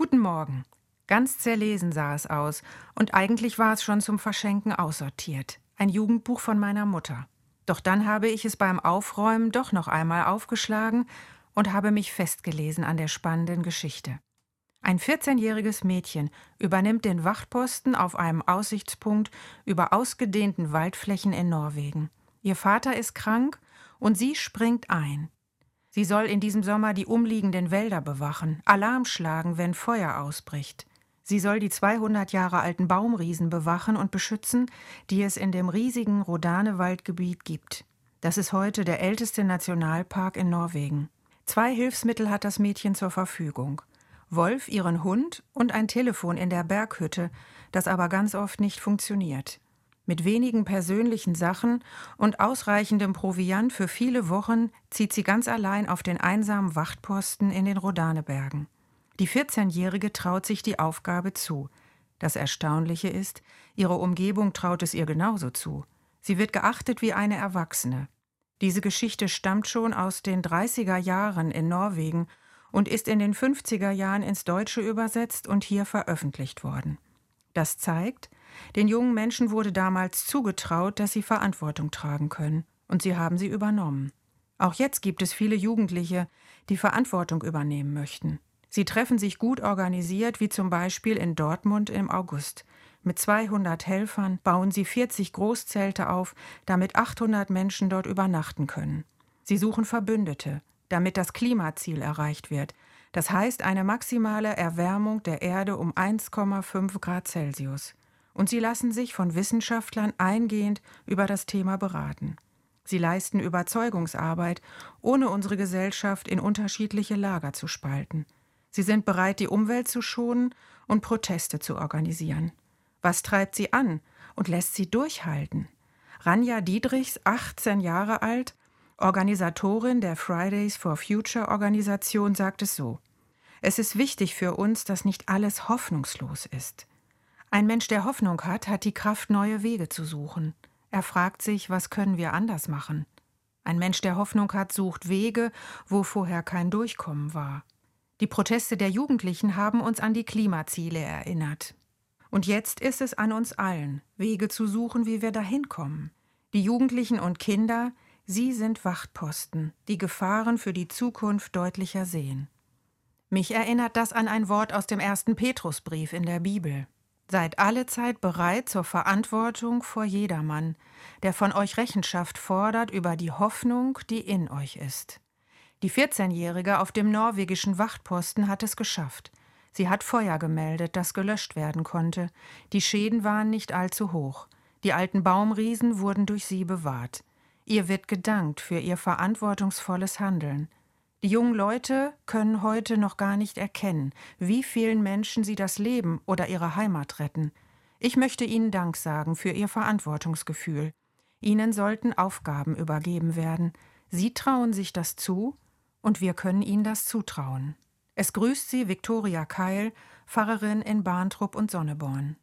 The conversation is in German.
Guten Morgen. Ganz zerlesen sah es aus und eigentlich war es schon zum Verschenken aussortiert. Ein Jugendbuch von meiner Mutter. Doch dann habe ich es beim Aufräumen doch noch einmal aufgeschlagen und habe mich festgelesen an der spannenden Geschichte. Ein 14-jähriges Mädchen übernimmt den Wachtposten auf einem Aussichtspunkt über ausgedehnten Waldflächen in Norwegen. Ihr Vater ist krank und sie springt ein. Sie soll in diesem Sommer die umliegenden Wälder bewachen, Alarm schlagen, wenn Feuer ausbricht. Sie soll die 200 Jahre alten Baumriesen bewachen und beschützen, die es in dem riesigen Rodane-Waldgebiet gibt. Das ist heute der älteste Nationalpark in Norwegen. 2 Hilfsmittel hat das Mädchen zur Verfügung. Wolf, ihren Hund und ein Telefon in der Berghütte, das aber ganz oft nicht funktioniert. Mit wenigen persönlichen Sachen und ausreichendem Proviant für viele Wochen zieht sie ganz allein auf den einsamen Wachtposten in den Rodanebergen. Die 14-Jährige traut sich die Aufgabe zu. Das Erstaunliche ist, ihre Umgebung traut es ihr genauso zu. Sie wird geachtet wie eine Erwachsene. Diese Geschichte stammt schon aus den 30er Jahren in Norwegen und ist in den 50er Jahren ins Deutsche übersetzt und hier veröffentlicht worden. Das zeigt, den jungen Menschen wurde damals zugetraut, dass sie Verantwortung tragen können, und sie haben sie übernommen. Auch jetzt gibt es viele Jugendliche, die Verantwortung übernehmen möchten. Sie treffen sich gut organisiert, wie zum Beispiel in Dortmund im August. Mit 200 Helfern bauen sie 40 Großzelte auf, damit 800 Menschen dort übernachten können. Sie suchen Verbündete, damit das Klimaziel erreicht wird. Das heißt eine maximale Erwärmung der Erde um 1,5 Grad Celsius. Und sie lassen sich von Wissenschaftlern eingehend über das Thema beraten. Sie leisten Überzeugungsarbeit, ohne unsere Gesellschaft in unterschiedliche Lager zu spalten. Sie sind bereit, die Umwelt zu schonen und Proteste zu organisieren. Was treibt sie an und lässt sie durchhalten? Ranja Diedrichs, 18 Jahre alt, Organisatorin der Fridays for Future Organisation, sagt es so: Es ist wichtig für uns, dass nicht alles hoffnungslos ist. Ein Mensch, der Hoffnung hat die Kraft, neue Wege zu suchen. Er fragt sich, was können wir anders machen? Ein Mensch, der Hoffnung hat, sucht Wege, wo vorher kein Durchkommen war. Die Proteste der Jugendlichen haben uns an die Klimaziele erinnert. Und jetzt ist es an uns allen, Wege zu suchen, wie wir dahin kommen. Die Jugendlichen und Kinder, sie sind Wachtposten, die Gefahren für die Zukunft deutlicher sehen. Mich erinnert das an ein Wort aus dem 1. Petrusbrief in der Bibel. Seid allezeit bereit zur Verantwortung vor jedermann, der von euch Rechenschaft fordert über die Hoffnung, die in euch ist. Die 14-Jährige auf dem norwegischen Wachtposten hat es geschafft. Sie hat Feuer gemeldet, das gelöscht werden konnte. Die Schäden waren nicht allzu hoch. Die alten Baumriesen wurden durch sie bewahrt. Ihr wird gedankt für ihr verantwortungsvolles Handeln. Die jungen Leute können heute noch gar nicht erkennen, wie vielen Menschen sie das Leben oder ihre Heimat retten. Ich möchte ihnen Dank sagen für ihr Verantwortungsgefühl. Ihnen sollten Aufgaben übergeben werden. Sie trauen sich das zu und wir können ihnen das zutrauen. Es grüßt Sie Viktoria Keil, Pfarrerin in Barntrup und Sonneborn.